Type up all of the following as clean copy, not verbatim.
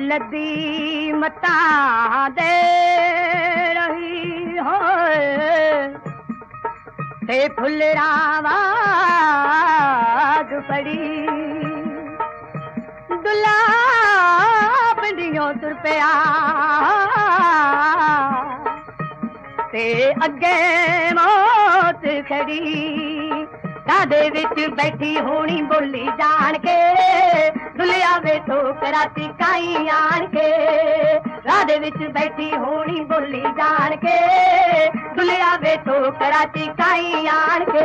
लदी मता दे रही हो ते फुलरावाज पड़ी दुला पिंडियों तुर पिया ते अगे मौत खड़ी राधे विच बैठी होनी बोली जान के दुलिया वे ठोकरा चिकाई आन के राधे विच बैठी होनी बोली जान के दुलिया वे ठोकरा चिकाई आन के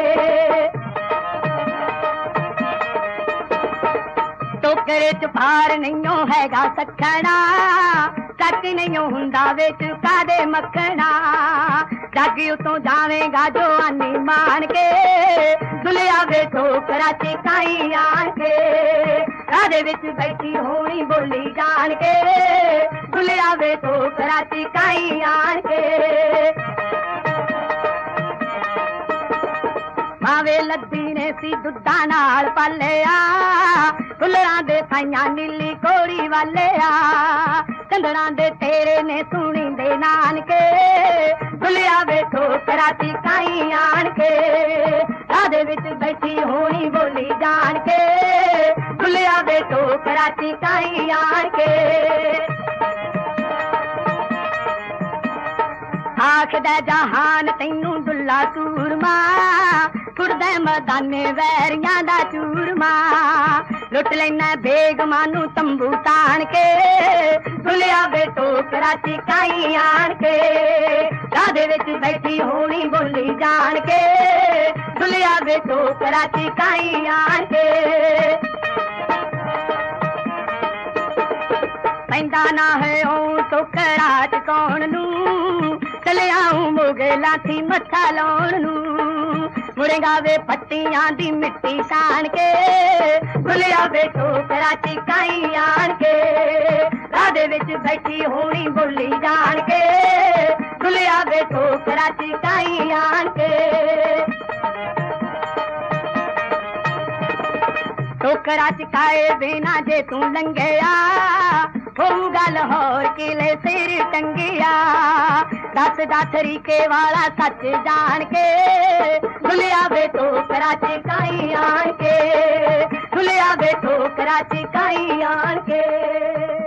टोकरे च फार नहीं हैगा सखना सच नहीं हुंदा विच कादे मखना जग उतों जावेगा जो आनी मान के दुलिया वे ठोकरा चिकाई आन के राधे विच बैठी होनी बोली जान के दुलिया वे ठोकरा चिकाई आन के मावे लद्दी ने सी दुद्धा नाल पालिया फुल्लां दे थाइयां नीली कोड़ी वाले आ चंदना दे तेरे ने सुनी दे नानके दुलिया वे ठोकरा चिकाई आन के राधे विच बैठी होनी बोली जान के दुलिया वे ठोकरा चिकाई आन के आखदा जहान तैनू दुल्ला सूरमा कुड़दा मैदाने वैरियां दा चूरमा लुट लेना बेगमां नू तंबू तान के दुलिया वे ठोकरा चिकाई आन के राधे विच बैठी होनी बोली जान के दुलिया वे ठोकरा चिकाई आन के पैंदा ना है ओ टोकरा चिकाउण नू चले आऊं मोगे लाठी मत्था लाउण नू मुड़ेगा वे पट्टियां दी मिट्टी सान के दुलिया वे ठोकरा चिकाई आन के राधे विच बैठी होनी बोली जान के दुलिया वे ठोकरा चिकाई आन के ठोकरा चिकाए बिना जे तू लंघिया होऊगा लाहौर किले सिर टंगिया दस तरीके वाला सच जान के दुलिया वे ठोकरा चिकाई आन के दुलिया वे ठोकरा चिकाई आन के।